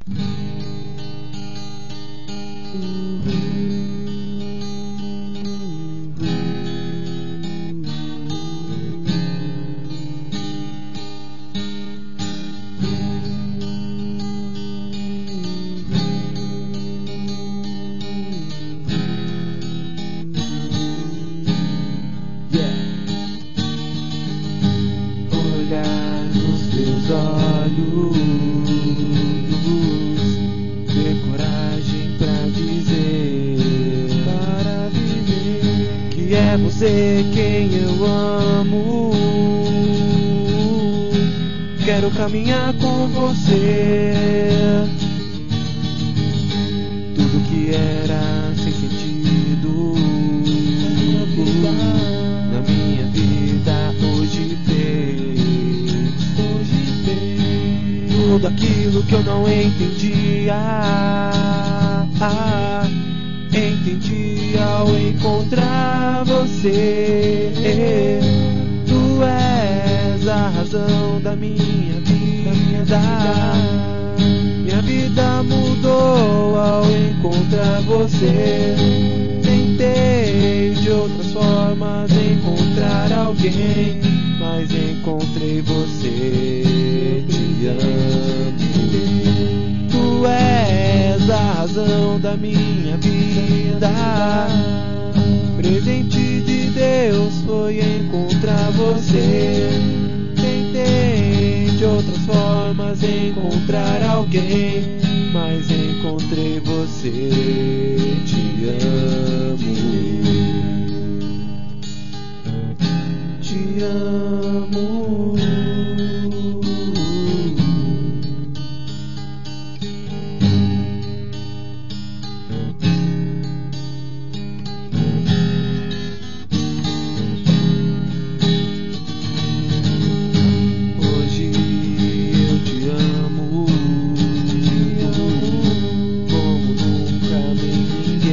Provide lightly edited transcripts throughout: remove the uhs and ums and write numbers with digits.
Olhar nos teus olhos, ter coragem pra dizer, para viver, que é você quem eu amo. Quero caminhar com você. Tudo que era sem sentido na minha vida hoje fez. Tudo aquilo que eu não entendia, entendi ao encontrar você. Tu és a razão da minha vida. Minha vida mudou ao encontrar você. Tentei de outras formas encontrar alguém, mas encontrei você. Te amo. Tu és a razão da minha vida. Presente de Deus foi encontrar você. Tentei de outras formas encontrar alguém, mas encontrei você. Te amo. Te amo. Hoje eu te amo como nunca amei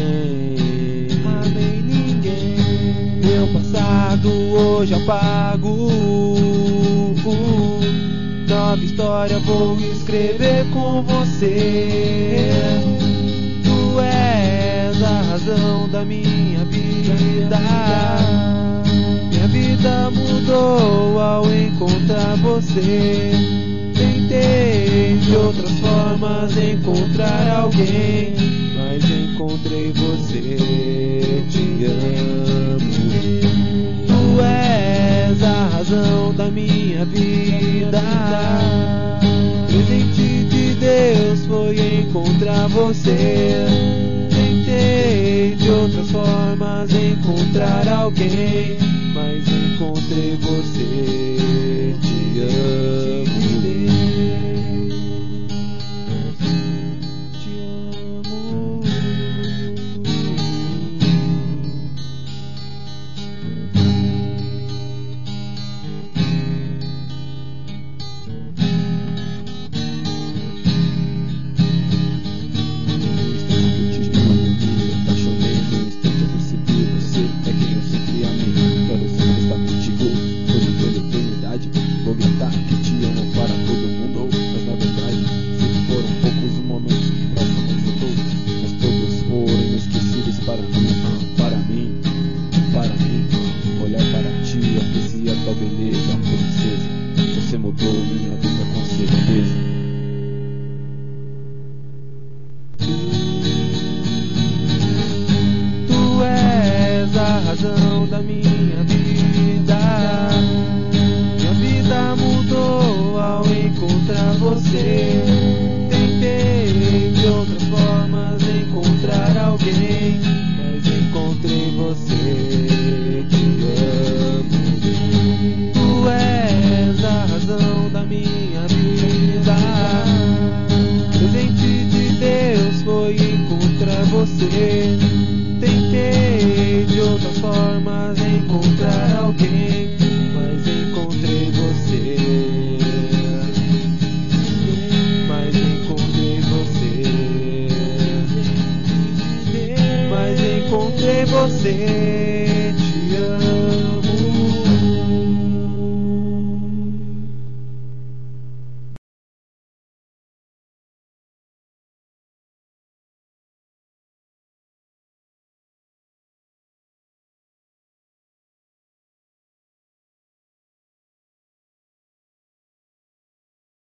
ninguém. Meu passado hoje apago, nova história vou escrever com você. Tu és a razão da minha vida. Minha vida mudou ao encontrar você. Tentei de outras formas encontrar alguém, mas encontrei você. Te amo. Tu és a razão da minha vida. Presente de Deus foi encontrar você. Tentei de outras formas encontrar alguém, mas encontrei você. Te amo. Te amo. Tá chovendo, no instante eu percebi você é quem eu sempre amei. Quero sempre estar contigo por toda eternidade. Vou gritar que te amo para todo mundo, mas na verdade sei que foram poucos os momentos que próximo nos juntou, mas todos foram inesquecíveis para mim. Olhar para ti, apreciar tua beleza, princesa. Você mudou minha vida com certeza. Tu és a razão da minha vida. Minha vida mudou ao encontrar você. Tentei de outras formas encontrar alguém, mas encontrei você. Te amo. Tu és a razão da minha vida. Presente de Deus foi encontrar você. Tentei de outras formas encontrar alguém, mas encontrei você. Mas encontrei você. Mas encontrei você.